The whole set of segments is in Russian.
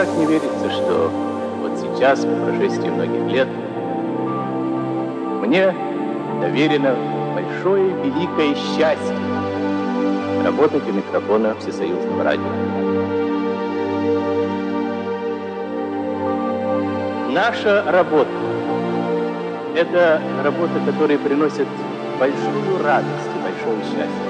никак не верится, что вот сейчас, по прошествии многих лет, мне доверено большое, великое счастье работать у микрофона Всесоюзного радио. Наша работа – это работа, которая приносит большую радость и большое счастье.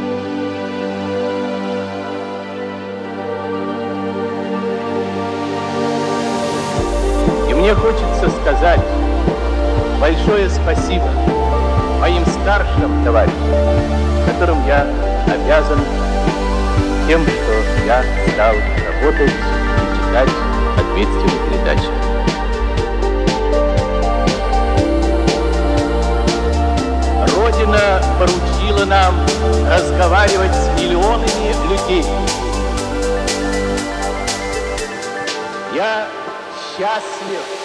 И мне хочется сказать большое спасибо моим старшим товарищам, которым я обязан тем, что я стал работать и читать ответственные передачи. Родина поручила нам разговаривать с миллионами людей. Я счастлив